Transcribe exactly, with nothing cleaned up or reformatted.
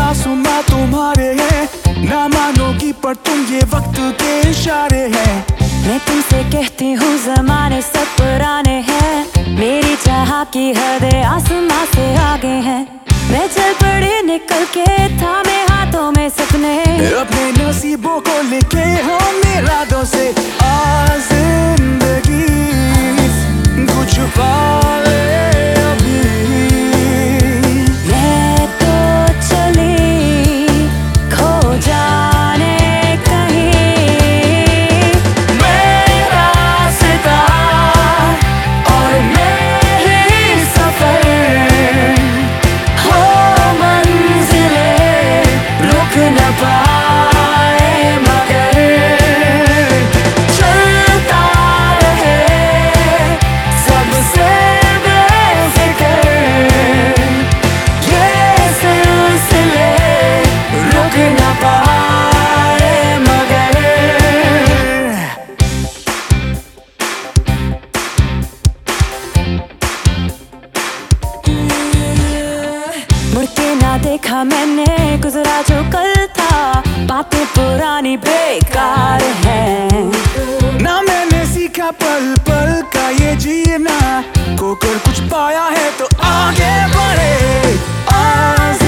आसमां तुम्हारे हैं, ना मानोगी पर तुम ये वक्त के इशारे हैं। मैं तुमसे कहती हूँ ज़माने सब पुराने हैं, मेरी चाह की हदें आसमां से आगे हैं। मैं चल पड़ी निकल के थामे हाथों में सपने, अपने नसीबों को लेके हम इरादों से आ जिंदगी कुछ पाले अभी। मैं तो चली खो जाने कहीं, मैं रास्ता और मैं ही सफर, हो मंजिलें रुक न पाए मगर चलता रहे सबसे बेफिक्र ये सिलसिले, रुक न पाए मगर। मुड़ के ना देखा मैंने गुजरा जो कल था, बातें पुरानी बेकार हैं। ना मैंने सीखा पल पल का ये जीना, को कर कुछ पाया है तो आगे बढ़े। आज